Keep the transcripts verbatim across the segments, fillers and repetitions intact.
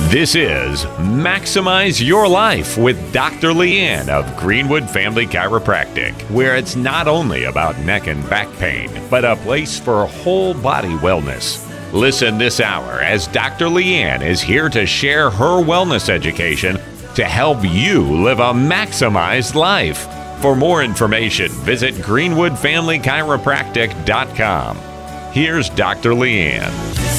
This is Maximize Your Life with Doctor Leanne of Greenwood Family Chiropractic, where it's not only about neck and back pain, but a place for whole body wellness. Listen this hour as Doctor Leanne is here to share her wellness education to help you live a maximized life. For more information, visit greenwood family chiropractic dot com. Here's Doctor Leanne.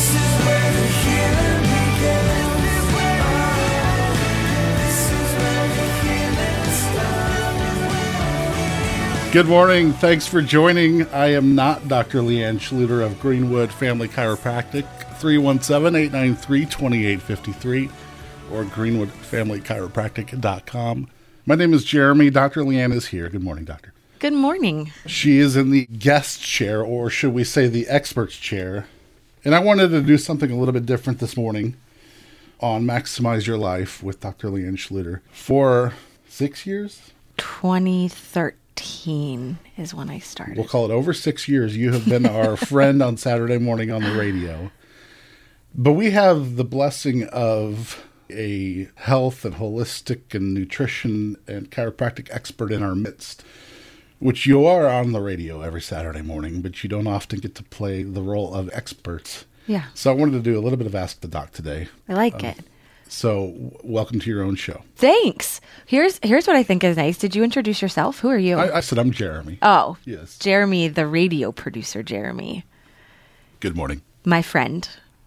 Good morning. Thanks for joining. I am not Doctor Leanne Schluter of Greenwood Family Chiropractic, three one seven, eight nine three, two eight five three or greenwood family chiropractic dot com. My name is Jeremy. Doctor Leanne is here. Good morning, doctor. Good morning. She is in the guest chair, or should we say the expert's chair. And I wanted to do something a little bit different this morning on Maximize Your Life with Doctor Leanne Schluter. For six years? twenty thirteen is when I started. We'll call it over six years. You have been our friend on Saturday morning on the radio. But we have the blessing of a health and holistic and nutrition and chiropractic expert in our midst, which you are on the radio every Saturday morning, but you don't often get to play the role of experts. Yeah. So I wanted to do a little bit of Ask the Doc today. I like um, it. So w- welcome to your own show. Thanks. Here's here's what I think is nice. Did you introduce yourself? Who are you? I, I said I'm Jeremy. Oh, yes. Jeremy, the radio producer, Jeremy. Good morning. My friend.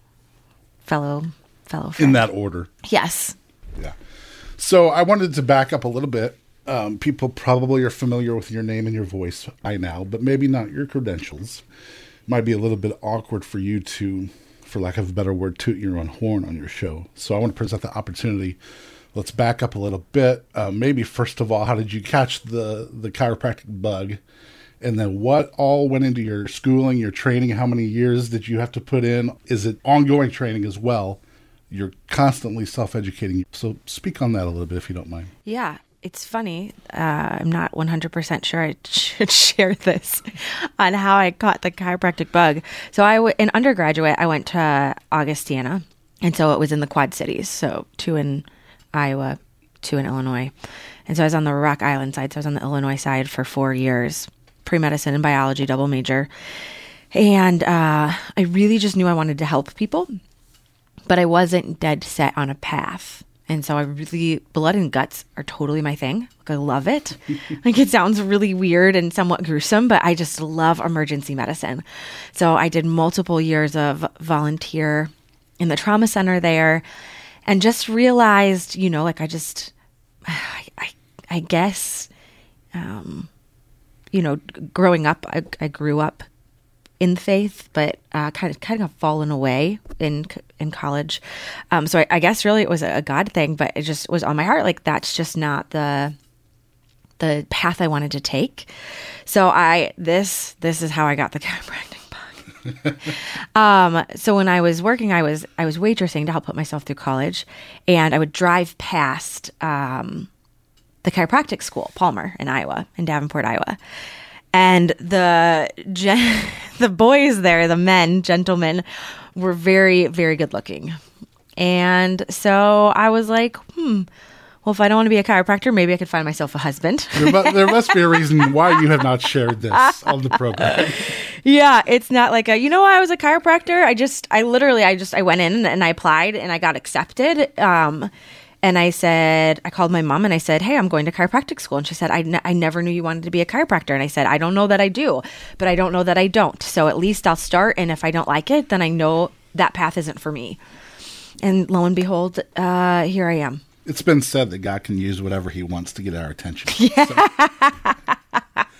Fellow, fellow friend. In that order. Yes. Yeah. So I wanted to back up a little bit. Um, people probably are familiar with your name and your voice by now, but maybe not your credentials. Might be a little bit awkward for you to, for lack of a better word, toot your own horn on your show. So I want to present the opportunity. Let's back up a little bit. Uh, maybe first of all, how did you catch the, the chiropractic bug? And then what all went into your schooling, your training? How many years did you have to put in? Is it ongoing training as well? You're constantly self-educating. So speak on that a little bit, if you don't mind. Yeah. It's funny. Uh, I'm not one hundred percent sure I should share this on how I caught the chiropractic bug. So I w- in undergraduate, I went to Augustana. And so it was in the Quad Cities. So two in Iowa, two in Illinois. And so I was on the Rock Island side. So I was on the Illinois side for four years, pre-medicine and biology, double major. And uh, I really just knew I wanted to help people, but I wasn't dead set on a path. And so I really, blood and guts are totally my thing. Like, I love it. Like, it sounds really weird and somewhat gruesome, but I just love emergency medicine. So I did multiple years of volunteer in the trauma center there and just realized, you know, like I just, I, I, I guess, um, you know, growing up, I, I grew up in faith, but uh, kind of kind of fallen away in in college. Um, so I, I guess really it was a, a God thing, but it just was on my heart. Like, that's just not the the path I wanted to take. So I this this is how I got the chiropractic bug. um, so when I was working, I was I was waitressing to help put myself through college, and I would drive past um, the chiropractic school, Palmer in Iowa, in Davenport, Iowa. And the gen- the boys there, the men, gentlemen, were very, very good looking. And so I was like, hmm, well, if I don't want to be a chiropractor, maybe I could find myself a husband. There, mu- there must be a reason why you have not shared this on the program. Yeah, it's not like a, you know, I was a chiropractor. I just, I literally, I just, I went in and I applied and I got accepted. Um, And I said, I called my mom and I said, hey, I'm going to chiropractic school. And she said, I, ne- I never knew you wanted to be a chiropractor. And I said, I don't know that I do, but I don't know that I don't. So at least I'll start. And if I don't like it, then I know that path isn't for me. And lo and behold, uh, here I am. It's been said that God can use whatever he wants to get our attention. Yeah. So,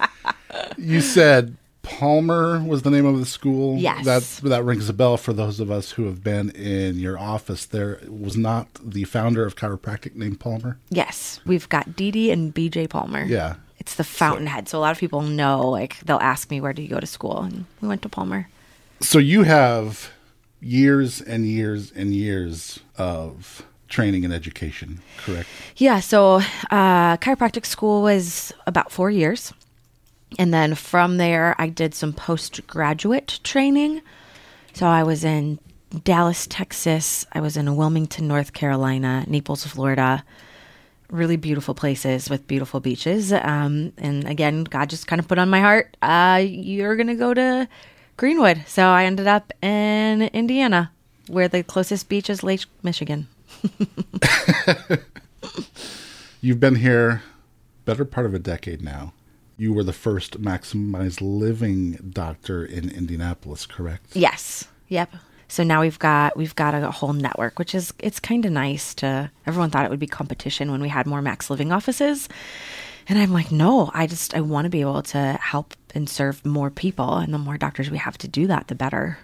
you said Palmer was the name of the school. Yes. That, that rings a bell for those of us who have been in your office. There was not the founder of chiropractic named Palmer? Yes. We've got Dee Dee and B J Palmer. Yeah. It's the Fountainhead. So, so a lot of people know, like, they'll ask me, where do you go to school? And we went to Palmer. So you have years and years and years of training and education, correct? Yeah. So uh, chiropractic school was about four years. And then from there, I did some postgraduate training. So I was in Dallas, Texas. I was in Wilmington, North Carolina, Naples, Florida. Really beautiful places with beautiful beaches. Um, and again, God just kind of put on my heart, uh, you're going to go to Greenwood. So I ended up in Indiana, where the closest beach is Lake Michigan. You've been here better part of a decade now. You were the first Maximize Living doctor in Indianapolis, correct? Yes. Yep. So now we've got we've got a whole network, which is it's kind of nice to. Everyone thought it would be competition when we had more Max Living offices, and I'm like, no, I just I want to be able to help and serve more people, and the more doctors we have to do that, the better.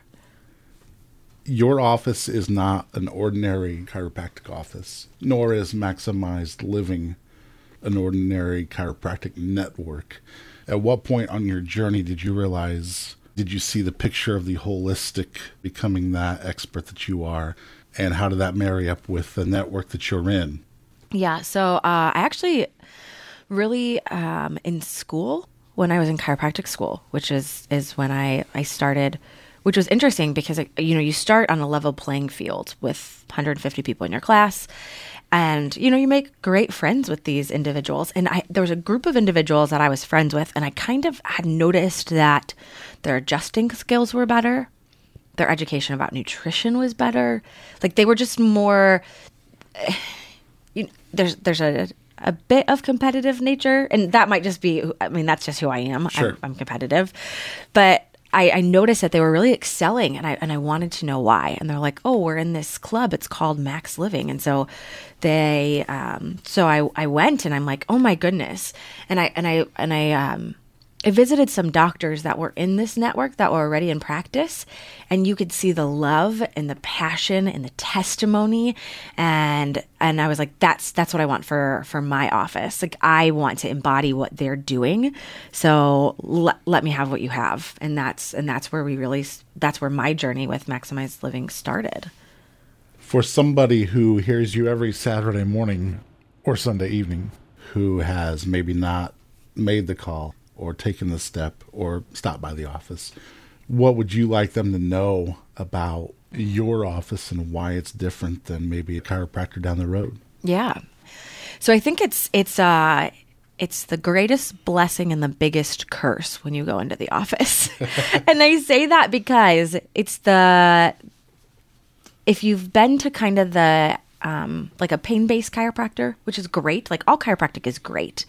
Your office is not an ordinary chiropractic office, nor is Maximized Living an ordinary chiropractic network. At what point on your journey did you realize, did you see the picture of the holistic becoming that expert that you are? And how did that marry up with the network that you're in? Yeah, so uh, I actually really, um, in school, when I was in chiropractic school, which is, is when I, I started, which was interesting because, you know, you start on a level playing field with one hundred fifty people in your class. And, you know, you make great friends with these individuals. And I, there was a group of individuals that I was friends with, and I kind of had noticed that their adjusting skills were better. Their education about nutrition was better. Like they were just more, you know, there's, there's a, a bit of competitive nature, and that might just be, I mean, that's just who I am. Sure. I'm, I'm competitive, but I, I noticed that they were really excelling, and I and I wanted to know why. And they're like, "Oh, we're in this club. It's called Max Living." And so they, um, so I I went, and I'm like, "Oh my goodness!" And I and I and I um, I visited some doctors that were in this network that were already in practice, and you could see the love and the passion and the testimony, and and I was like, that's that's what I want for for my office. Like I want to embody what they're doing, so let let me have what you have, and that's and that's where we really that's where my journey with Maximized Living started. For somebody who hears you every Saturday morning or Sunday evening, who has maybe not made the call or taken the step or stopped by the office, what would you like them to know about your office and why it's different than maybe a chiropractor down the road? Yeah. So I think it's it's uh it's the greatest blessing and the biggest curse when you go into the office. And I say that because it's the if you've been to kind of the um like a pain-based chiropractor, which is great, like all chiropractic is great.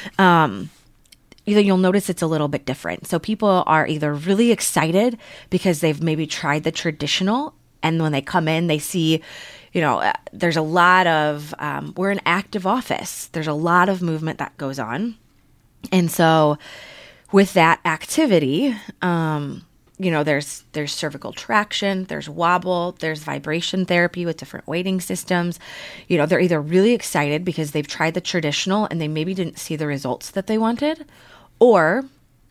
Um Either you'll notice it's a little bit different. So people are either really excited because they've maybe tried the traditional, and when they come in, they see, you know, uh, there's a lot of, um, we're an active office. There's a lot of movement that goes on. And so with that activity, um, you know, there's there's cervical traction, there's wobble, there's vibration therapy with different weighting systems. You know, they're either really excited because they've tried the traditional and they maybe didn't see the results that they wanted, or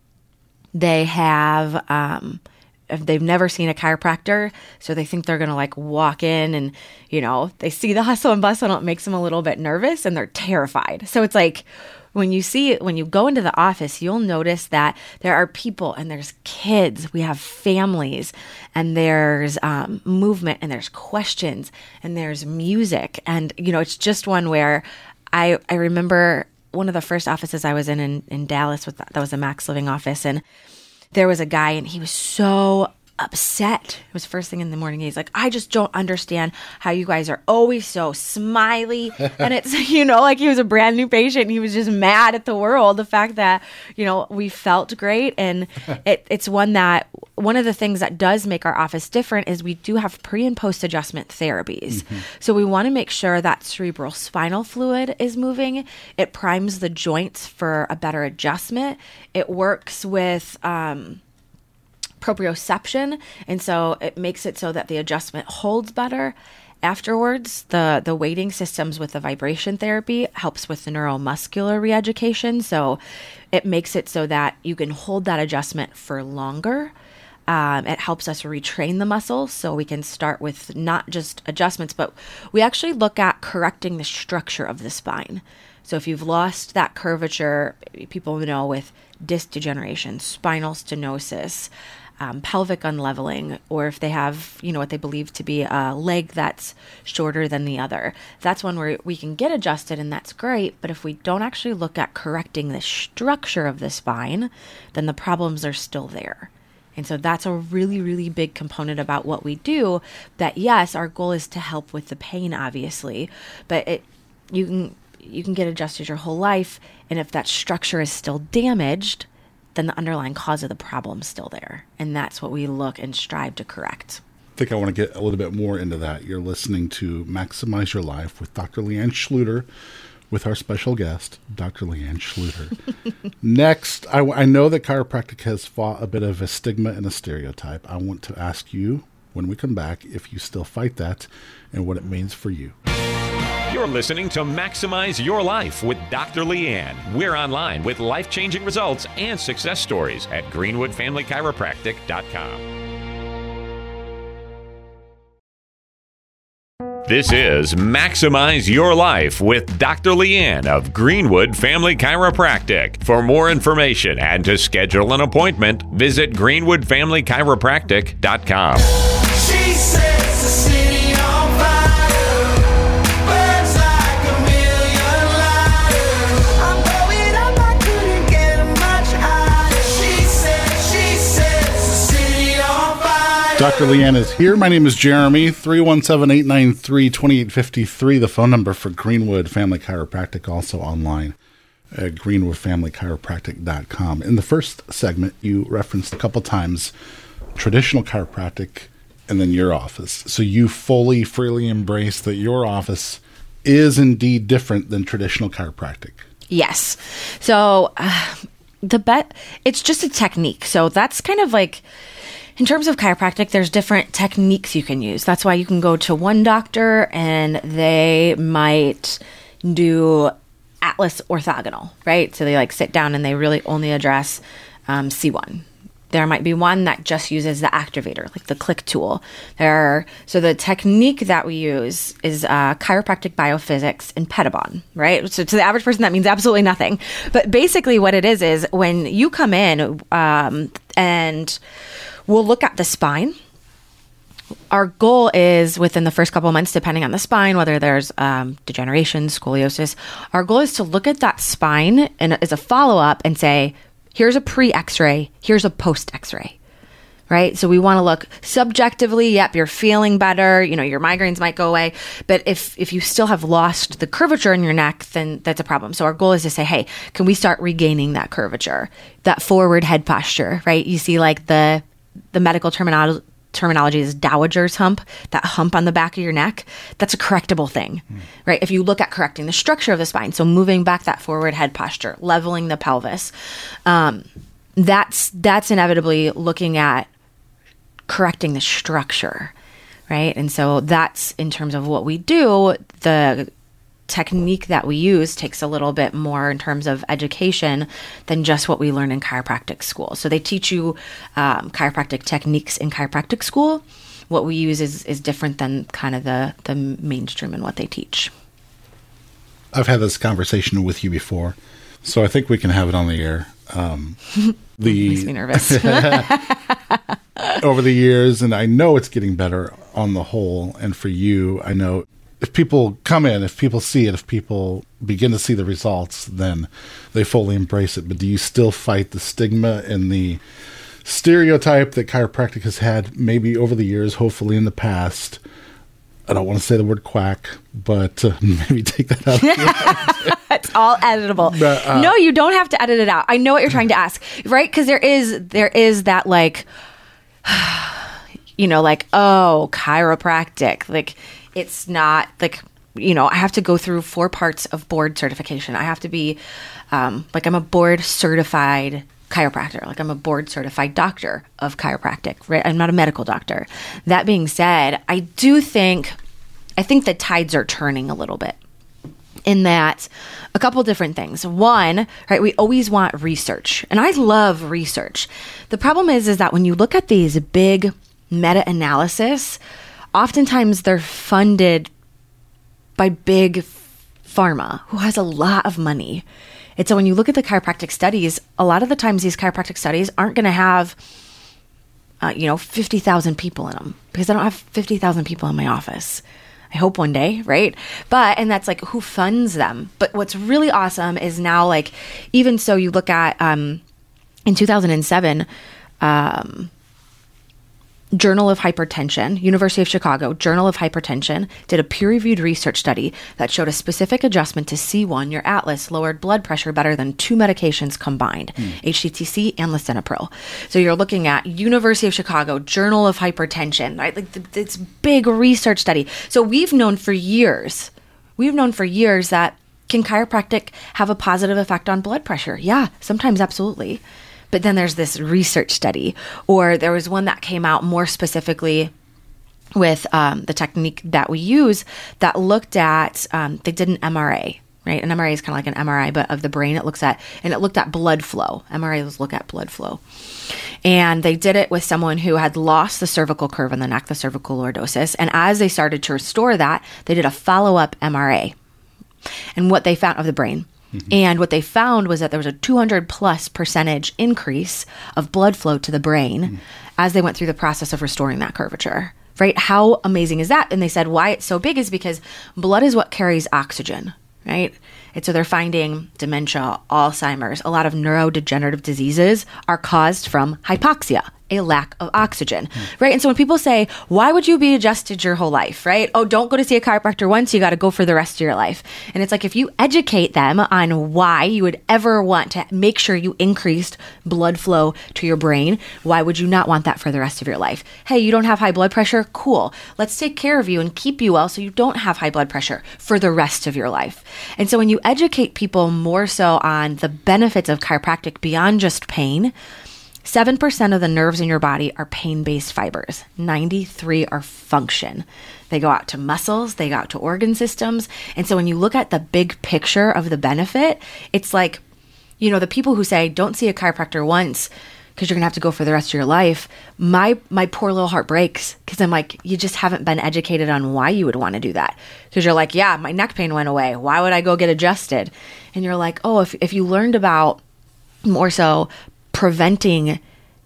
they have, um, they've never seen a chiropractor, so they think they're going to like walk in and, you know, they see the hustle and bustle and it makes them a little bit nervous and they're terrified. So it's like, when you see it, when you go into the office, you'll notice that there are people and there's kids, we have families, and there's um, movement and there's questions and there's music. And, you know, it's just one where I, I remember one of the first offices I was in in, in Dallas, with that was a Max Living office. And there was a guy and he was so upset. It was first thing in the morning. He's like, I just don't understand how you guys are always so smiley. And it's, you know, like he was a brand new patient and he was just mad at the world. The fact that, you know, we felt great. And it, it's one that, one of the things that does make our office different is we do have pre and post adjustment therapies. Mm-hmm. So we want to make sure that cerebral spinal fluid is moving. It primes the joints for a better adjustment. It works with, um, proprioception, and so it makes it so that the adjustment holds better. Afterwards, the the weighting systems with the vibration therapy helps with the neuromuscular reeducation, so it makes it so that you can hold that adjustment for longer. Um, it helps us retrain the muscles, so we can start with not just adjustments, but we actually look at correcting the structure of the spine. So if you've lost that curvature, people know with disc degeneration, spinal stenosis, um, pelvic unleveling, or if they have, you know, what they believe to be a leg that's shorter than the other. That's one where we can get adjusted, and that's great. But if we don't actually look at correcting the structure of the spine, then the problems are still there. And so that's a really, really big component about what we do, that yes, our goal is to help with the pain, obviously, but it, you can, you can get adjusted your whole life. And if that structure is still damaged, then the underlying cause of the problem is still there. And that's what we look and strive to correct. I think I want to get a little bit more into that. You're listening to Maximize Your Life with Doctor Leanne Schluter, with our special guest, Doctor Leanne Schluter. Next, I, I know that chiropractic has fought a bit of a stigma and a stereotype. I want to ask you, when we come back, if you still fight that and what it means for you. You're listening to Maximize Your Life with Doctor Leanne. We're online with life-changing results and success stories at greenwood family chiropractic dot com. This is Maximize Your Life with Doctor Leanne of Greenwood Family Chiropractic. For more information and to schedule an appointment, visit greenwood family chiropractic dot com. She sets the city on fire, burns like a million lighters. I'm going up, I couldn't get much higher. She said, she sets the city on fire. Doctor Leanne is here. My name is Jeremy, three one seven, eight nine three, two eight five three, the phone number for Greenwood Family Chiropractic, also online at greenwood family chiropractic dot com. In the first segment, you referenced a couple times traditional chiropractic and then your office. So you fully, freely embrace that your office is indeed different than traditional chiropractic. Yes. So uh, the bet, it's just a technique. So that's kind of like, in terms of chiropractic, there's different techniques you can use. That's why you can go to one doctor and they might do Atlas orthogonal, right? So they like sit down and they really only address um, C one. There might be one that just uses the activator, like the click tool. There are, so the technique that we use is uh, chiropractic biophysics and Pedibond, right? So to the average person, that means absolutely nothing. But basically what it is, is when you come in um, and we'll look at the spine. Our goal is within the first couple of months, depending on the spine, whether there's um, degeneration, scoliosis, our goal is to look at that spine and as a follow-up and say, here's a pre-X-ray, here's a post-X-ray, right? So we want to look subjectively, yep, you're feeling better, you know, your migraines might go away, but if if you still have lost the curvature in your neck, then that's a problem. So our goal is to say, hey, can we start regaining that curvature, that forward head posture, right? You see like the the medical terminology terminology is dowager's hump, that hump on the back of your neck. That's a correctable thing, mm. right? If you look at correcting the structure of the spine, so moving back that forward head posture, leveling the pelvis, um, that's that's inevitably looking at correcting the structure, right? And so that's in terms of what we do. The technique that we use takes a little bit more in terms of education than just what we learn in chiropractic school. So they teach you um, chiropractic techniques in chiropractic school. What we use is, is different than kind of the, the mainstream in what they teach. I've had this conversation with you before, so I think we can have it on the air. Um, the Makes me nervous. Over the years, and I know it's getting better on the whole, and for you, I know if people come in, if people see it, if people begin to see the results, then they fully embrace it. But do you still fight the stigma and the stereotype that chiropractic has had maybe over the years, hopefully in the past? I don't want to say the word quack, but uh, maybe take that out. It's all editable. But, uh, no, you don't have to edit it out. I know what you're trying to ask, right? Because there is there is that like, you know, like, oh, chiropractic, like, it's not like, you know, I have to go through four parts of board certification. I have to be, um, like, I'm a board certified chiropractor. Like, I'm a board certified doctor of chiropractic, right? I'm not a medical doctor. That being said, I do think, I think the tides are turning a little bit in that a couple different things. One, right, we always want research. And I love research. The problem is, is that when you look at these big meta-analysis, oftentimes they're funded by big pharma who has a lot of money. And so when you look at the chiropractic studies, a lot of the times these chiropractic studies aren't going to have uh, you know, fifty thousand people in them, because I don't have fifty thousand people in my office. I hope one day, right? But, and that's like who funds them. But what's really awesome is now, like, even so you look at, um, in two thousand seven, um, Journal of Hypertension, University of Chicago, Journal of Hypertension did a peer-reviewed research study that showed a specific adjustment to C one, your Atlas, lowered blood pressure better than two medications combined, mm. H T T C and lisinopril. So you're looking at University of Chicago, Journal of Hypertension, right? Like th- this big research study. So we've known for years, we've known for years that can chiropractic have a positive effect on blood pressure? Yeah, sometimes absolutely. But then there's this research study, or there was one that came out more specifically with um, the technique that we use that looked at, um, they did an M R A, right? An M R A is kind of like an M R I, but of the brain it looks at, and it looked at blood flow. M R As look at blood flow. And they did it with someone who had lost the cervical curve in the neck, the cervical lordosis. And as they started to restore that, they did a follow-up M R A. And what they found of the brain. Mm-hmm. And what they found was that there was a two hundred plus percentage increase of blood flow to the brain mm-hmm. as they went through the process of restoring that curvature, right? How amazing is that? And they said why it's so big is because blood is what carries oxygen, right? And so they're finding dementia, Alzheimer's, a lot of neurodegenerative diseases are caused from hypoxia, a lack of oxygen, mm. right? And so when people say, why would you be adjusted your whole life, right? Oh, don't go to see a chiropractor once, you got to go for the rest of your life. And it's like, if you educate them on why you would ever want to make sure you increased blood flow to your brain, why would you not want that for the rest of your life? Hey, you don't have high blood pressure? Cool. Let's take care of you and keep you well so you don't have high blood pressure for the rest of your life. And so when you educate people more so on the benefits of chiropractic beyond just pain, seven percent of the nerves in your body are pain-based fibers. ninety-three are function. They go out to muscles, they go out to organ systems. And so when you look at the big picture of the benefit, it's like, you know, the people who say, don't see a chiropractor once because you're going to have to go for the rest of your life. My my poor little heart breaks because I'm like, you just haven't been educated on why you would want to do that. Because you're like, yeah, my neck pain went away. Why would I go get adjusted? And you're like, oh, if if you learned about more so preventing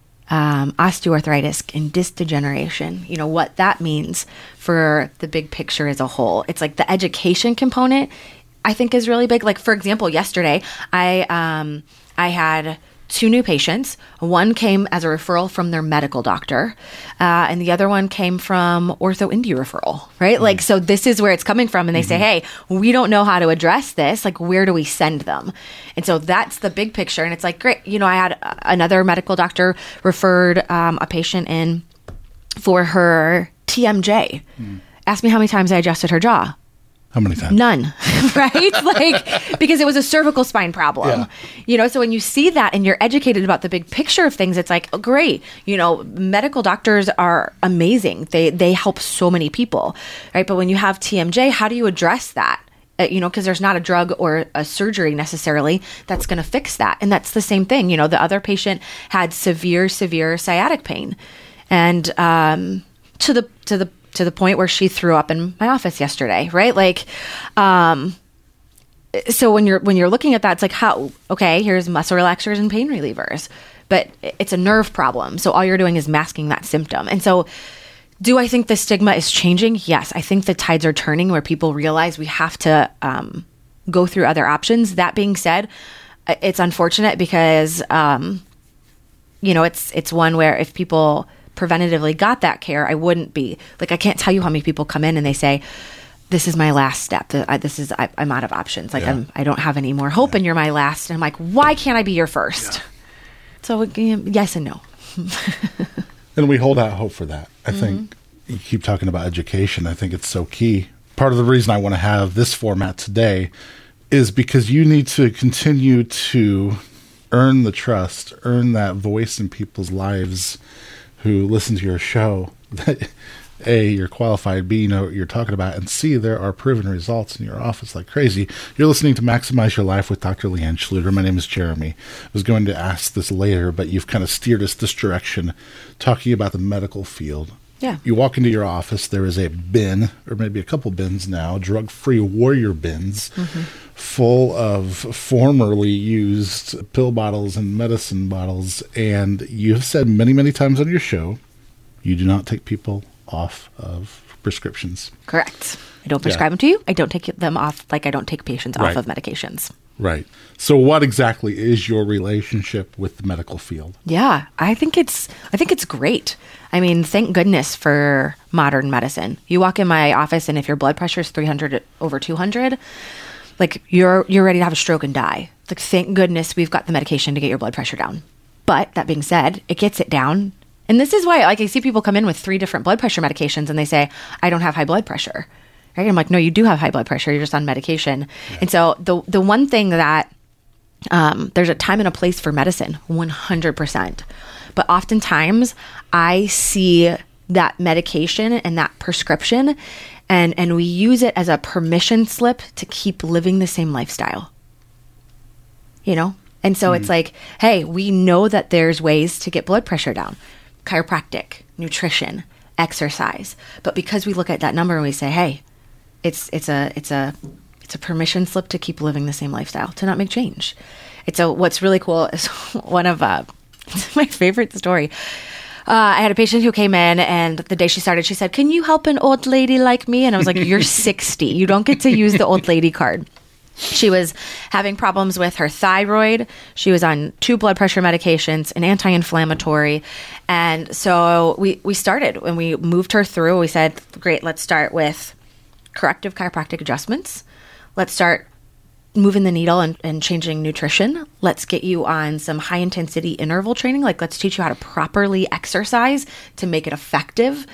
um, osteoarthritis and disc degeneration, you know, what that means for the big picture as a whole. It's like the education component, I think, is really big. Like, for example, yesterday, I um, I had two new patients. One came as a referral from their medical doctor, uh, and the other one came from OrthoIndy referral, right? Mm-hmm. Like, so this is where it's coming from. And they mm-hmm. say, hey, we don't know how to address this. Like, where do we send them? And so that's the big picture. And it's like, great. You know, I had another medical doctor referred um, a patient in for her T M J. Mm. Asked me how many times I adjusted her jaw. How many times? None, right? Like, because it was a cervical spine problem, yeah. you know? So when you see that and you're educated about the big picture of things, it's like, oh, great. You know, medical doctors are amazing. They, they help so many people, right? But when you have T M J, how do you address that? Uh, you know, because there's not a drug or a surgery necessarily that's going to fix that. And that's the same thing. You know, the other patient had severe, severe sciatic pain. And um, to the, to the, to the point where she threw up in my office yesterday, right? Like, um, so when you're, when you're looking at that, it's like, how, okay, here's muscle relaxers and pain relievers, but it's a nerve problem. So all you're doing is masking that symptom. And so do I think the stigma is changing? Yes. I think the tides are turning where people realize we have to, um, go through other options. That being said, it's unfortunate because, um, you know, it's, it's one where if people preventatively got that care, I wouldn't be like, I can't tell you how many people come in and they say, this is my last step. This is, I, I'm out of options. Like yeah. I'm, I don't have any more hope yeah. and you're my last. And I'm like, why can't I be your first? Yeah. So yes and no. And we hold out hope for that. I mm-hmm. think you keep talking about education. I think it's so key. Part of the reason I want to have this format today is because you need to continue to earn the trust, earn that voice in people's lives who listen to your show, that A, you're qualified, B, you know what you're talking about, and C, there are proven results in your office like crazy. You're listening to Maximize Your Life with Doctor Leanne Schluter. My name is Jeremy. I was going to ask this later, but you've kind of steered us this direction, talking about the medical field. Yeah. You walk into your office, there is a bin, or maybe a couple bins now, drug-free warrior bins, mm-hmm. full of formerly used pill bottles and medicine bottles. And you've said many, many times on your show, you do not take people off of prescriptions. Correct. I don't prescribe yeah. them to you. I don't take them off like I don't take patients right. off of medications. Right. So what exactly is your relationship with the medical field? Yeah, I think it's I think it's great. I mean, thank goodness for modern medicine. You walk in my office and if your blood pressure is three hundred over two hundred, like you're you're ready to have a stroke and die. Like thank goodness we've got the medication to get your blood pressure down. But that being said, it gets it down. And this is why like I see people come in with three different blood pressure medications and they say, "I don't have high blood pressure." Right? I'm like, no, you do have high blood pressure. You're just on medication. Yeah. And so the the one thing that um, there's a time and a place for medicine, one hundred percent. But oftentimes I see that medication and that prescription and, and we use it as a permission slip to keep living the same lifestyle. You know? And so mm-hmm. it's like, hey, we know that there's ways to get blood pressure down. Chiropractic, nutrition, exercise. But because we look at that number and we say, hey, It's it's a it's a it's a permission slip to keep living the same lifestyle, to not make change. It's a what's really cool is one of uh, my favorite story. Uh, I had a patient who came in, and the day she started, she said, "Can you help an old lady like me?" And I was like, "You're sixty. You don't get to use the old lady card." She was having problems with her thyroid. She was on two blood pressure medications, an anti-inflammatory. And so we, we started when we moved her through. We said, great, let's start with corrective chiropractic adjustments. Let's start moving the needle and, and changing nutrition. Let's get you on some high intensity interval training. Like let's teach you how to properly exercise to make it effective.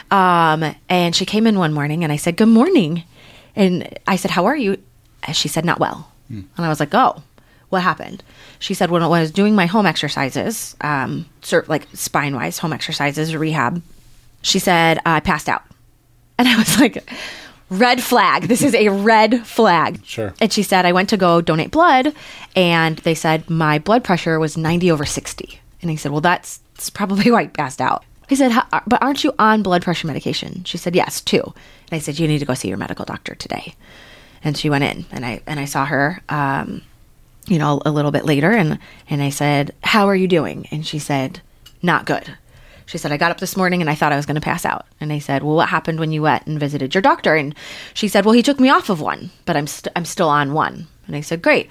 Um, and she came in one morning and I said, "Good morning." And I said, "How are you?" And she said, "Not well." Mm. And I was like, "Oh, what happened?" She said, when I was doing my home exercises, um, sort of like spine wise home exercises, rehab, she said, I passed out. And I was like, red flag. This is a red flag. Sure. And she said, I went to go donate blood and they said my blood pressure was ninety over sixty. And I said, well, that's, that's probably why I passed out. I said, but aren't you on blood pressure medication? She said, yes, two. And I said, you need to go see your medical doctor today. And she went in and I, and I saw her, um, you know, a little bit later. And, and I said, how are you doing? And she said, not good. She said, I got up this morning and I thought I was going to pass out. And I said, well, what happened when you went and visited your doctor? And she said, well, he took me off of one, but I'm, st- I'm still on one. And I said, great.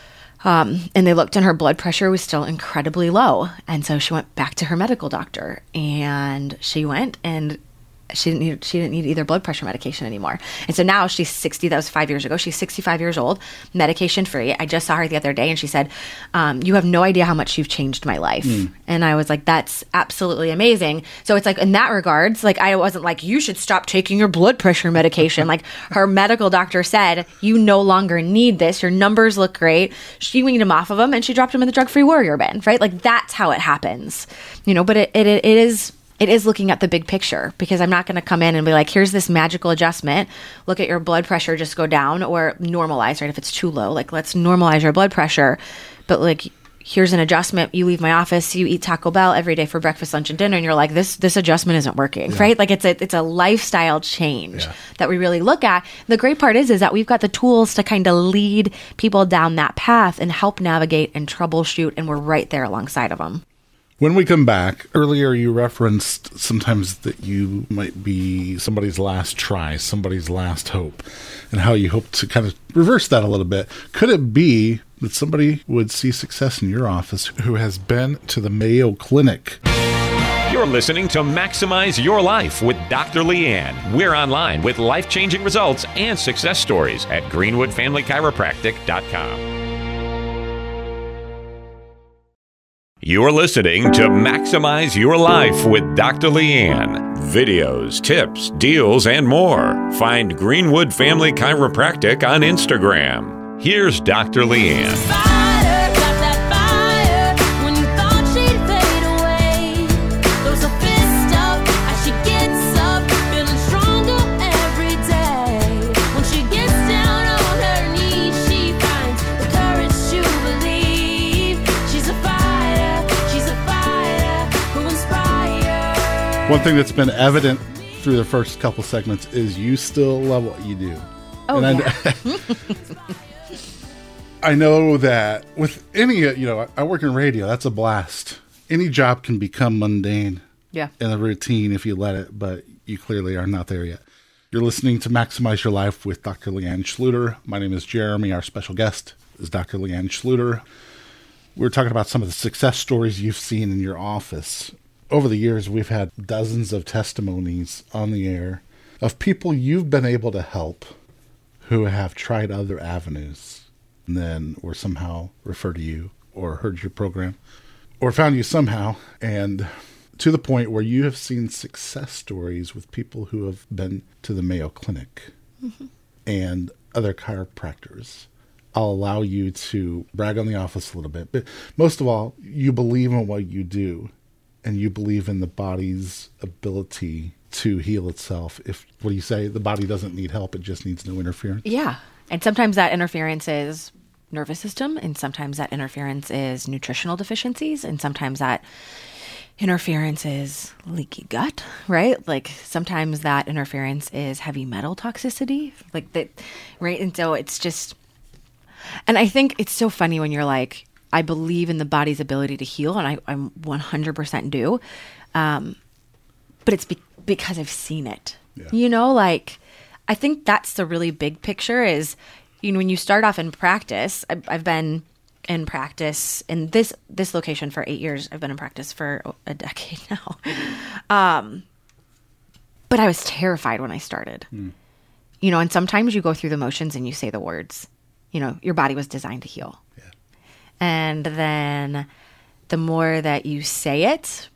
Um, and they looked and her blood pressure was still incredibly low. And so she went back to her medical doctor and she went and she didn't need, she didn't need either blood pressure medication anymore. And so now she's sixty. That was five years ago. She's sixty-five years old, medication free. I just saw her the other day and she said, um, you have no idea how much you've changed my life. Mm. And I was like, that's absolutely amazing. So it's like in that regards, like I wasn't like, you should stop taking your blood pressure medication. Like her medical doctor said, you no longer need this. Your numbers look great. She weaned him off of them and she dropped him in the drug-free warrior bin, right? Like that's how it happens, you know, but it, it, it is... It is looking at the big picture because I'm not going to come in and be like, here's this magical adjustment. Look at your blood pressure just go down or normalize, right? If it's too low, like let's normalize your blood pressure. But like, here's an adjustment. You leave my office, you eat Taco Bell every day for breakfast, lunch, and dinner. And you're like, this, this adjustment isn't working, yeah. right? Like it's a, it's a lifestyle change yeah. that we really look at. The great part is, is that we've got the tools to kind of lead people down that path and help navigate and troubleshoot. And we're right there alongside of them. When we come back, earlier you referenced sometimes that you might be somebody's last try, somebody's last hope, and how you hope to kind of reverse that a little bit. Could it be that somebody would see success in your office who has been to the Mayo Clinic? You're listening to Maximize Your Life with Doctor Leanne. We're online with life-changing results and success stories at greenwood family chiropractic dot com. You're listening to Maximize Your Life with Doctor Leanne. Videos, tips, deals, and more. Find Greenwood Family Chiropractic on Instagram. Here's Doctor Leanne. Fire, got that fire when you thought she'd fade away. Throws a fist up as she gets up, feeling stronger every day. When she gets down on her knees, she finds the courage to believe she's a fire. Once thing that's been evident through the first couple segments is you still love what you do. Oh, and yeah. I, I know that with any, you know, I work in radio. That's a blast. Any job can become mundane Yeah. and a routine if you let it, but you clearly are not there yet. You're listening to Maximize Your Life with Doctor Leanne Schluter. My name is Jeremy. Our special guest is Doctor Leanne Schluter. We're talking about some of the success stories you've seen in your office. Over the years, we've had dozens of testimonies on the air of people you've been able to help who have tried other avenues and then were somehow referred to you or heard your program or found you somehow, and to the point where you have seen success stories with people who have been to the Mayo Clinic mm-hmm. and other chiropractors. I'll allow you to brag on the office a little bit, but most of all, you believe in what you do, and you believe in the body's ability to heal itself. If, what do you say, the body doesn't need help, it just needs no interference? Yeah. And sometimes that interference is nervous system, and sometimes that interference is nutritional deficiencies, and sometimes that interference is leaky gut, right? Like sometimes that interference is heavy metal toxicity, like that, right? And so it's just, and I think it's so funny when you're like, I believe in the body's ability to heal, and I, I'm one hundred percent do. Um, but it's be- because I've seen it, yeah. you know, like, I think that's the really big picture is, you know, when you start off in practice, I've, I've been in practice in this, this location for eight years. I've been in practice for a decade now. Um, but I was terrified when I started, mm. you know, and sometimes you go through the motions and you say the words, you know, your body was designed to heal. Yeah. And then the more that you say it,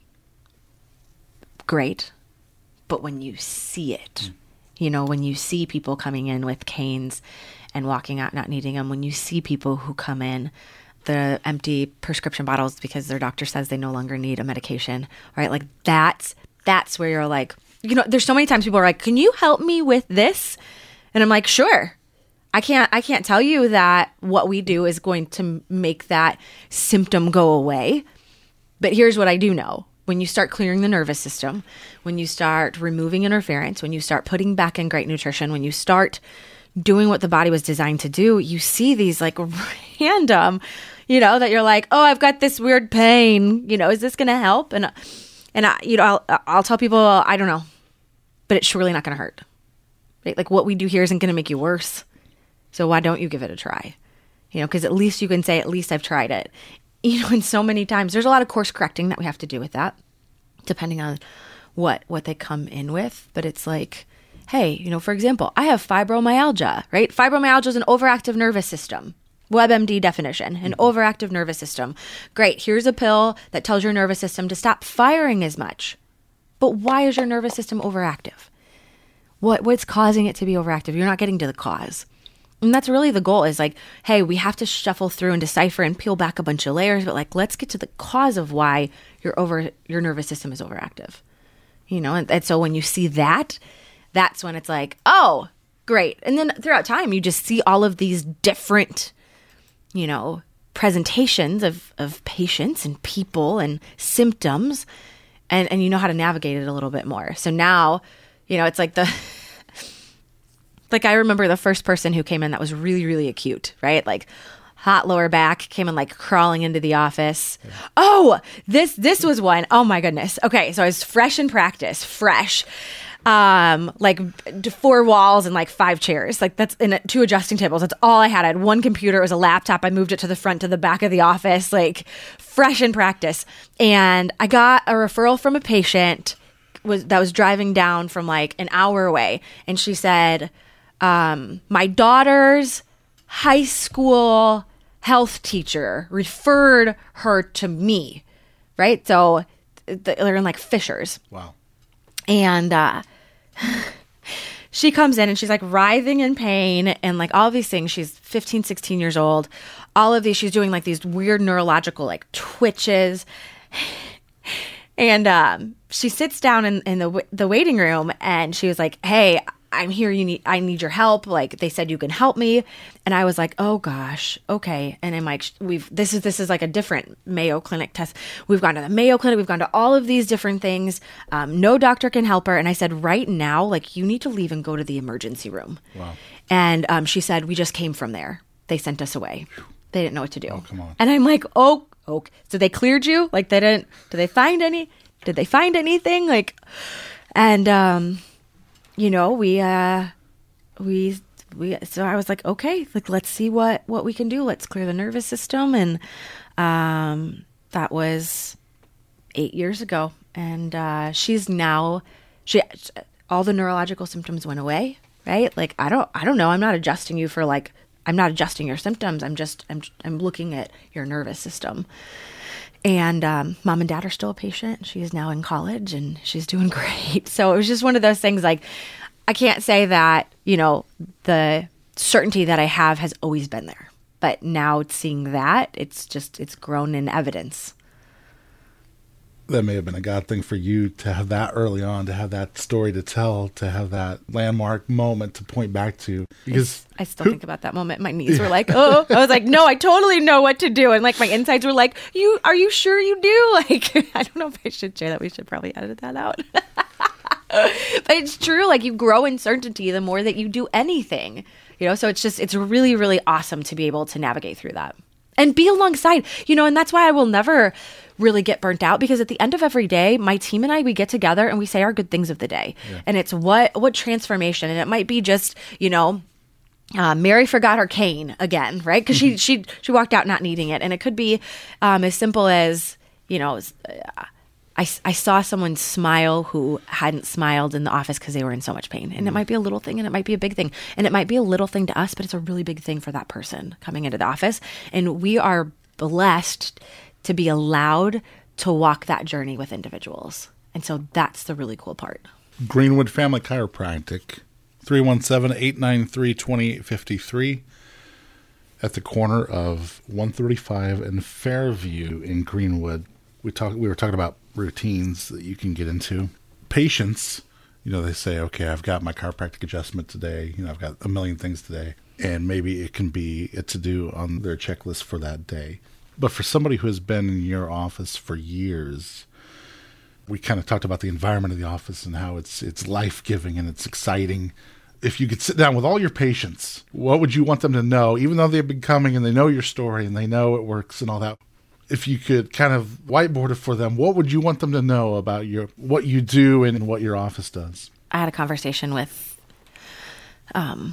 great. But when you see it, mm. you know, when you see people coming in with canes and walking out not needing them, when you see people who come in the empty prescription bottles because their doctor says they no longer need a medication, right? Like that's, that's where you're like, you know, there's so many times people are like, can you help me with this? And I'm like, sure. I can't, I can't tell you that what we do is going to make that symptom go away. But here's what I do know. When you start clearing the nervous system, when you start removing interference, when you start putting back in great nutrition, when you start doing what the body was designed to do, you see these like random, you know, that you're like, oh, I've got this weird pain, you know, is this going to help? And, and I, you know, I'll, I'll tell people, I don't know, but it's surely not going to hurt. Right? Like what we do here isn't going to make you worse. So why don't you give it a try? You know, because at least you can say, at least I've tried it. You know, and so many times there's a lot of course correcting that we have to do with that, depending on what, what they come in with. But it's like, hey, you know, for example, I have fibromyalgia, right? Fibromyalgia is an overactive nervous system. WebMD definition, an mm-hmm. overactive nervous system. Great. Here's a pill that tells your nervous system to stop firing as much. But why is your nervous system overactive? What, what's causing it to be overactive? You're not getting to the cause. And that's really the goal is like, hey, we have to shuffle through and decipher and peel back a bunch of layers, but like, let's get to the cause of why your over, your nervous system is overactive, you know? And, and so when you see that, that's when it's like, oh, great. And then throughout time, you just see all of these different, you know, presentations of, of patients and people and symptoms, and, and you know how to navigate it a little bit more. So now, you know, it's like the... Like I remember the first person who came in that was really, really acute, right? Like hot lower back, came in like crawling into the office. Yeah. Oh, this this was one. Oh my goodness. Okay, so I was fresh in practice, fresh. Um, like four walls and like five chairs. Like that's in two adjusting tables. That's all I had. I had one computer. It was a laptop. I moved it to the front to the back of the office, like fresh in practice. And I got a referral from a patient was that was driving down from like an hour away, and she said, Um, my daughter's high school health teacher referred her to me, right? So they're in like Fishers. Wow. And uh, she comes in and she's like writhing in pain and like all these things. She's fifteen, sixteen years old. All of these, she's doing like these weird neurological like twitches. And um, she sits down in, in the the waiting room and she was like, hey, I'm here. You need, I need your help. Like they said, you can help me. And I was like, oh gosh, okay. And I'm like, we've, this is, this is like a different Mayo Clinic test. We've gone to the Mayo Clinic. We've gone to all of these different things. Um, no doctor can help her. And I said, right now, like you need to leave and go to the emergency room. Wow. And um, she said, we just came from there. They sent us away. They didn't know what to do. Oh, come on. And I'm like, oh, okay. So they cleared you? Like they didn't, did they find any, did they find anything? Like, and, um, you know, we, uh, we, we, so I was like, okay, like, let's see what, what we can do. Let's clear the nervous system. And, um, that was eight years ago. And, uh, she's now, she, all the neurological symptoms went away, right? Like, I don't, I don't know. I'm not adjusting you for like, I'm not adjusting your symptoms. I'm just, I'm, I'm looking at your nervous system. And um, mom and dad are still a patient. She is now in college and she's doing great. So it was just one of those things like, I can't say that, you know, the certainty that I have has always been there. But now seeing that, it's just, it's grown in evidence. That may have been a God thing for you to have that early on, to have that story to tell, to have that landmark moment to point back to. Because I still who, think about that moment. My knees were like, oh, I was like, no, I totally know what to do. And like my insides were like, you, are you sure you do? Like, I don't know if I should share that. We should probably edit that out. But it's true. Like you grow in certainty the more that you do anything, you know? So it's just, it's really, really awesome to be able to navigate through that and be alongside, you know, and that's why I will never really get burnt out, because at the end of every day, my team and I, we get together and we say our good things of the day. Yeah. And it's what, what transformation. And it might be just, you know, uh, Mary forgot her cane again, right? Because she, she, she walked out not needing it. And it could be um, as simple as, you know, uh, I, I saw someone smile who hadn't smiled in the office because they were in so much pain. And it might be a little thing and it might be a big thing. And it might be a little thing to us, but it's a really big thing for that person coming into the office. And we are blessed to be allowed to walk that journey with individuals. And so that's the really cool part. Greenwood Family Chiropractic, three one seven, eight nine three, two eight five three, at the corner of one thirty-five and Fairview in Greenwood. We talk, we were talking about routines that you can get into. Patients, you know, they say, okay, I've got my chiropractic adjustment today. You know, I've got a million things today. And maybe it can be a to-do on their checklist for that day. But for somebody who has been in your office for years, we kind of talked about the environment of the office and how it's it's life-giving and it's exciting. If you could sit down with all your patients, what would you want them to know, even though they've been coming and they know your story and they know it works and all that? If you could kind of whiteboard it for them, what would you want them to know about your what you do and what your office does? I had a conversation with um,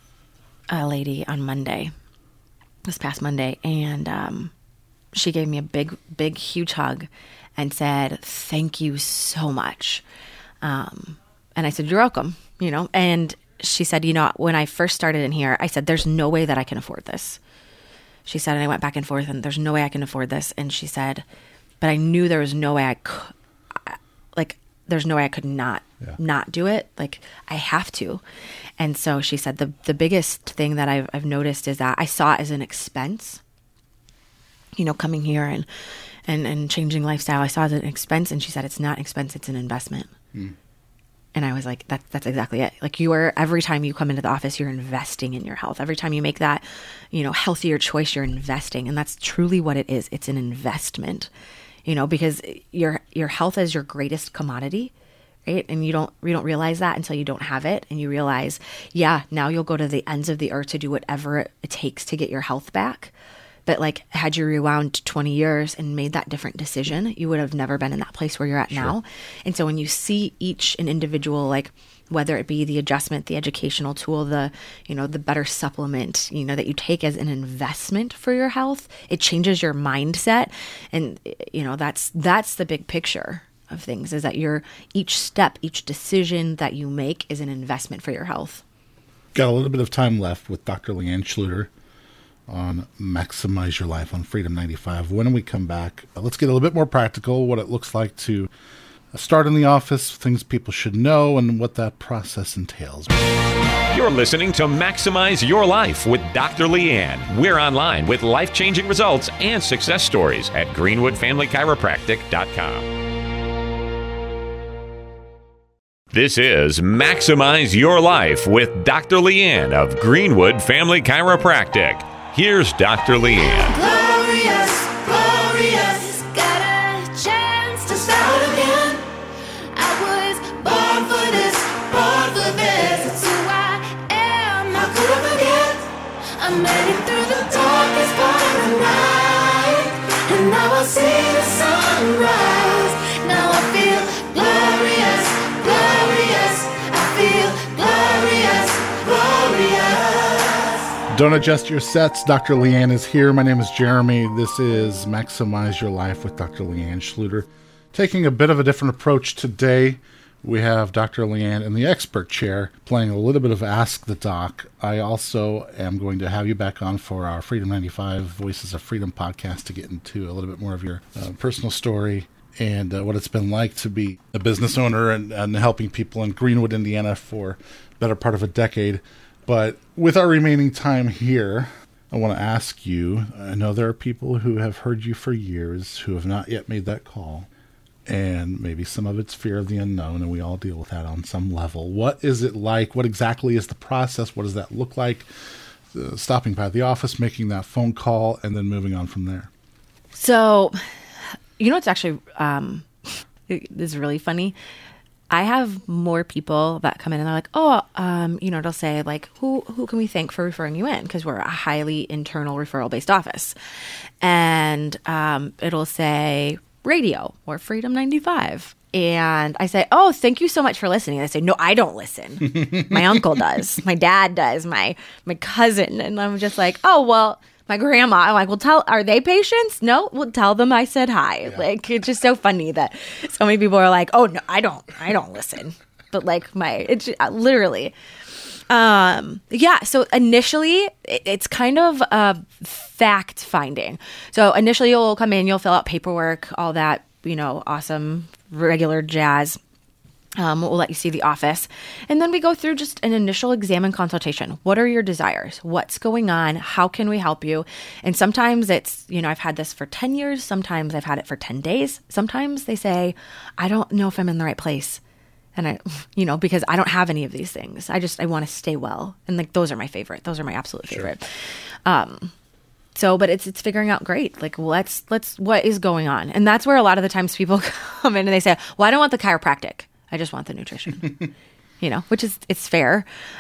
a lady on Monday, this past Monday, and um, she gave me a big, big, huge hug and said, thank you so much. Um, and I said, you're welcome, you know, and she said, you know, when I first started in here, I said, there's no way that I can afford this. She said, and I went back and forth and there's no way I can afford this. And she said, but I knew there was no way I could, like, there's no way I could not, yeah. not do it. Like I have to. And so she said, the, the biggest thing that I've, I've noticed is that I saw it as an expense. You know, coming here and, and, and changing lifestyle, I saw it as an expense. And she said, it's not an expense, it's an investment. Mm. And I was like, that, that's exactly it. Like you are, every time you come into the office, you're investing in your health. Every time you make that, you know, healthier choice, you're investing. And that's truly what it is. It's an investment, you know, because your, your health is your greatest commodity, right? And you don't, you don't realize that until you don't have it. And you realize, yeah, now you'll go to the ends of the earth to do whatever it, it takes to get your health back. But like, had you rewound twenty years and made that different decision, you would have never been in that place where you're at sure. now. And so when you see each an individual, like whether it be the adjustment, the educational tool, the, you know, the better supplement, you know, that you take as an investment for your health, it changes your mindset. And, you know, that's, that's the big picture of things, is that your, each step, each decision that you make is an investment for your health. Got a little bit of time left with Doctor Leanne Schluter on Maximize Your Life on Freedom ninety-five. When we come back, let's get a little bit more practical, what it looks like to start in the office, things people should know, and what that process entails. You're listening to Maximize Your Life with Doctor Leanne. We're online with life-changing results and success stories at greenwood family chiropractic dot com. This is Maximize Your Life with Doctor Leanne of Greenwood Family Chiropractic. Here's Doctor Leanne. Glorious, glorious, got a chance to start again. I was born for this, born for this. It's who I am. How could I forget? I made it through the darkest part of the night, and now I see the sunrise. Now I feel glorious, glorious. I feel glorious, glorious. Don't adjust your sets. Doctor Leanne is here. My name is Jeremy. This is Maximize Your Life with Doctor Leanne Schluter. Taking a bit of a different approach today. We have Doctor Leanne in the expert chair playing a little bit of Ask the Doc. I also am going to have you back on for our Freedom ninety-five Voices of Freedom podcast to get into a little bit more of your uh, personal story and uh, what it's been like to be a business owner and, and helping people in Greenwood, Indiana for the better part of a decade. But with our remaining time here, I want to ask you, I know there are people who have heard you for years who have not yet made that call. And maybe some of it's fear of the unknown, and we all deal with that on some level. What is it like? What exactly is the process? What does that look like? Uh, stopping by the office, making that phone call, and then moving on from there. So, you know, it's actually, um, it is really funny. I have more people that come in and they're like, oh, um, you know, they'll say like, who, who can we thank for referring you in? Because we're a highly internal referral based office. And, um, it'll say radio or Freedom ninety-five. And I say, oh, thank you so much for listening. And I say, no, I don't listen. My uncle does. My dad does. My, my cousin. And I'm just like, oh, well, my grandma. I'm like, well, tell, are they patients? No, well, tell them I said hi. Yeah. Like, it's just so funny that so many people are like, oh, no, I don't, I don't listen. But like my, it's uh, literally, um, yeah. So initially it, it's kind of uh, fact finding. So initially you'll come in, you'll fill out paperwork, all that, you know, awesome, regular jazz. Um, we'll let you see the office. And then we go through just an initial exam and consultation. What are your desires? What's going on? How can we help you? And sometimes it's, you know, I've had this for ten years. Sometimes I've had it for ten days. Sometimes they say, I don't know if I'm in the right place. And I, you know, because I don't have any of these things. I just, I want to stay well. And like, those are my favorite. Those are my absolute favorite. Sure. Um, So, but it's, it's figuring out great. Like, well, let's, let's, what is going on? And that's where a lot of the times people come in and they say, well, I don't want the chiropractic. I just want the nutrition, you know, which is, it's fair.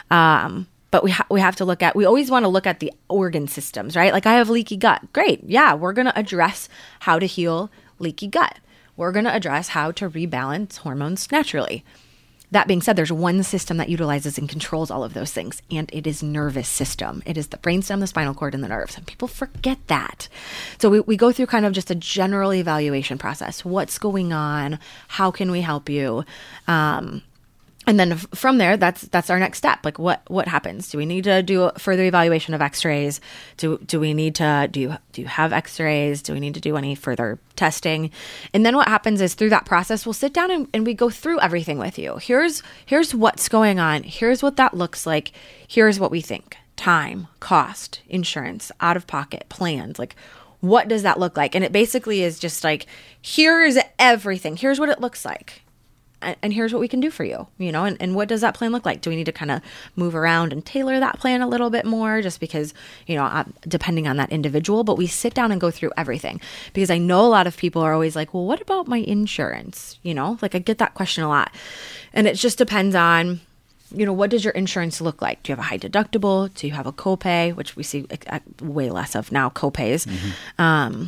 Um, but we ha- we have to look at, we always want to look at the organ systems, right? Like I have leaky gut. Great. Yeah. We're going to address how to heal leaky gut. We're going to address how to rebalance hormones naturally. That being said, there's one system that utilizes and controls all of those things, and it is nervous system. It is the brainstem, the spinal cord, and the nerves. And people forget that. So we, we go through kind of just a general evaluation process. What's going on? How can we help you? Um, and then f- from there, that's that's our next step. Like what what happens? Do we need to do a further evaluation of X-rays? Do do we need to do you, do you have X-rays? Do we need to do any further testing? And then what happens is through that process, we'll sit down and, and we go through everything with you. Here's here's what's going on. Here's what that looks like. Here's what we think. Time, cost, insurance, out of pocket, plans. Like what does that look like? And it basically is just like, here's everything. Here's what it looks like. And here's what we can do for you, you know, and, and what does that plan look like? Do we need to kind of move around and tailor that plan a little bit more just because, you know, uh, depending on that individual, but we sit down and go through everything because I know a lot of people are always like, well, what about my insurance? You know, like I get that question a lot and it just depends on, you know, what does your insurance look like? Do you have a high deductible? Do you have a copay, which we see way less of now, copays? Mm-hmm. Um,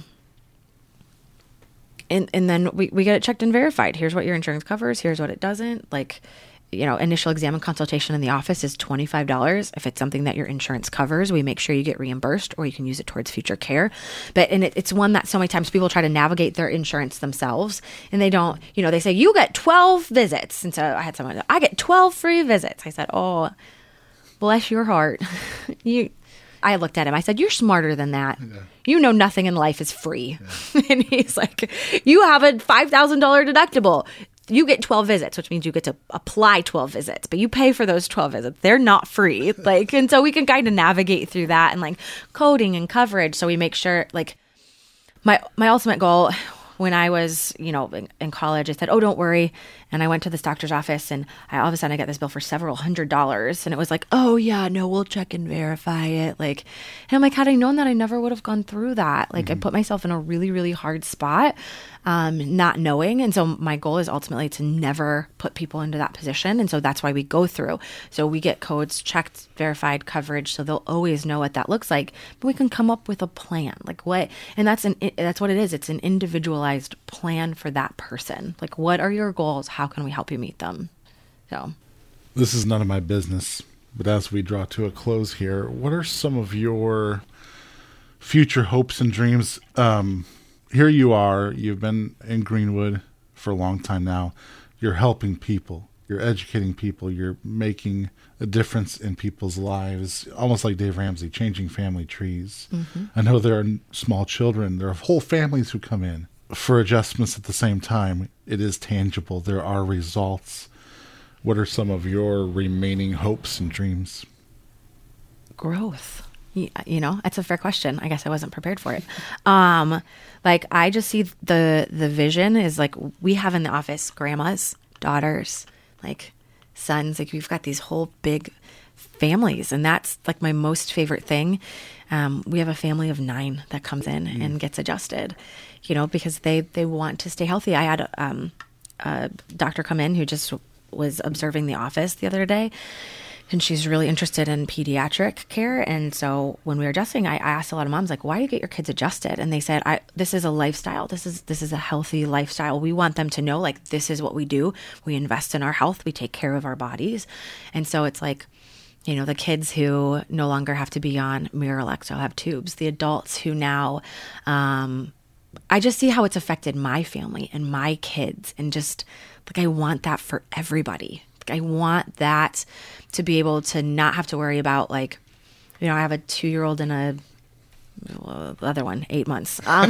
And and then we, we get it checked and verified. Here's what your insurance covers. Here's what it doesn't. Like, you know, initial exam and consultation in the office is twenty-five dollars. If it's something that your insurance covers, we make sure you get reimbursed or you can use it towards future care. But and it, it's one that so many times people try to navigate their insurance themselves and they don't, you know, they say, you get twelve visits. And so I had someone, I get twelve free visits. I said, oh, bless your heart. you. I looked at him. I said, you're smarter than that. Yeah. You know nothing in life is free. Yeah. And he's like, you have a five thousand dollars deductible. You get twelve visits, which means you get to apply twelve visits, but you pay for those twelve visits. They're not free. Like, and so we can kind of navigate through that and like coding and coverage. So we make sure like my, my ultimate goal when I was, you know, in, in college, I said, oh, don't worry. And I went to this doctor's office, and I all of a sudden I got this bill for several hundred dollars. And it was like, oh, yeah, no, we'll check and verify it. Like, and I'm like, had I known that, I never would have gone through that. Like, mm-hmm. I put myself in a really, really hard spot, um, not knowing. And so my goal is ultimately to never put people into that position. And so that's why we go through. So we get codes checked, verified, coverage, so they'll always know what that looks like. But we can come up with a plan, like what, and that's an that's what it is. It's an individualized plan for that person. Like, what are your goals? How can we help you meet them? So, this is none of my business, but as we draw to a close here, what are some of your future hopes and dreams? Um, here you are. You've been in Greenwood for a long time now. You're helping people. You're educating people. You're making a difference in people's lives, almost like Dave Ramsey, changing family trees. Mm-hmm. I know there are small children. There are whole families who come in for adjustments at the same time. It is tangible. There are results. What are some of your remaining hopes and dreams? Growth. You know, that's a fair question. I guess I wasn't prepared for it. Um, like, I just see the the vision is like we have in the office grandmas, daughters, like sons. Like, we've got these whole big families, and that's like my most favorite thing. Um, we have a family of nine that comes in mm. and gets adjusted, you know, because they, they want to stay healthy. I had um, a doctor come in who just was observing the office the other day, and she's really interested in pediatric care. And so when we were adjusting, I, I asked a lot of moms, like, why do you get your kids adjusted? And they said, I, this is a lifestyle. This is, this is a healthy lifestyle. We want them to know, like, this is what we do. We invest in our health. We take care of our bodies. And so it's like, you know, the kids who no longer have to be on Miralax will have tubes. The adults who now, um, I just see how it's affected my family and my kids. And just like, I want that for everybody. I want that to be able to not have to worry about, like, you know, I have a two-year-old and a well, the other one, eight months. Um,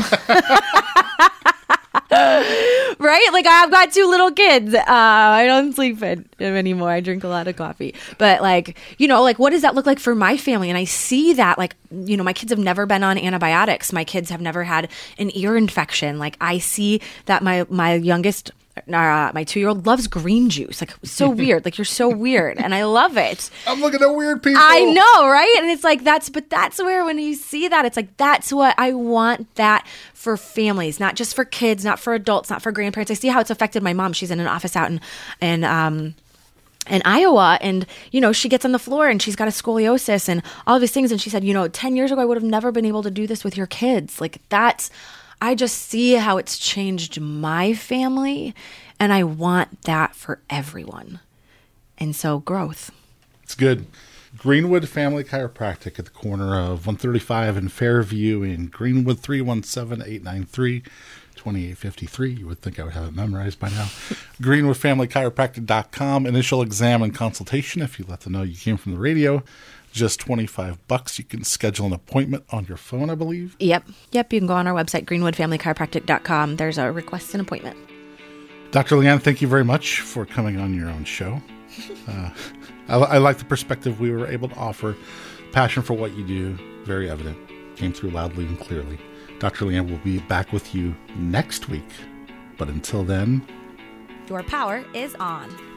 right? Like, I've got two little kids. Uh, I don't sleep in them anymore. I drink a lot of coffee. But, like, you know, like, what does that look like for my family? And I see that, like, you know, my kids have never been on antibiotics. My kids have never had an ear infection. Like, I see that my, my youngest... Uh, my two-year-old loves green juice. Like, so weird. Like, you're so weird, and I love it. I'm looking at weird people. I know, right? And it's like, that's, but that's where when you see that, it's like, that's what I want that for families, not just for kids, not for adults, not for grandparents. I see how it's affected my mom. She's in an office out in, in, um, in Iowa, and, you know, she gets on the floor and she's got a scoliosis and all these things. And she said, you know, ten years ago, I would have never been able to do this with your kids. Like, that's, I just see how it's changed my family, and I want that for everyone. And so, growth. It's good. Greenwood Family Chiropractic at the corner of one thirty-five and Fairview in Greenwood, three one seven, eight nine three, two eight five three. You would think I would have it memorized by now. greenwood family chiropractic dot com. Initial exam and consultation if you let them know you came from the radio. Just twenty-five bucks. You can schedule an appointment on your phone, I believe. Yep. Yep. You can go on our website, greenwood family chiropractic dot com. There's a request an appointment. Doctor Leanne, thank you very much for coming on your own show. Uh, I, I like the perspective we were able to offer. Passion for what you do, very evident. Came through loudly and clearly. Doctor Leanne will be back with you next week. But until then, your power is on.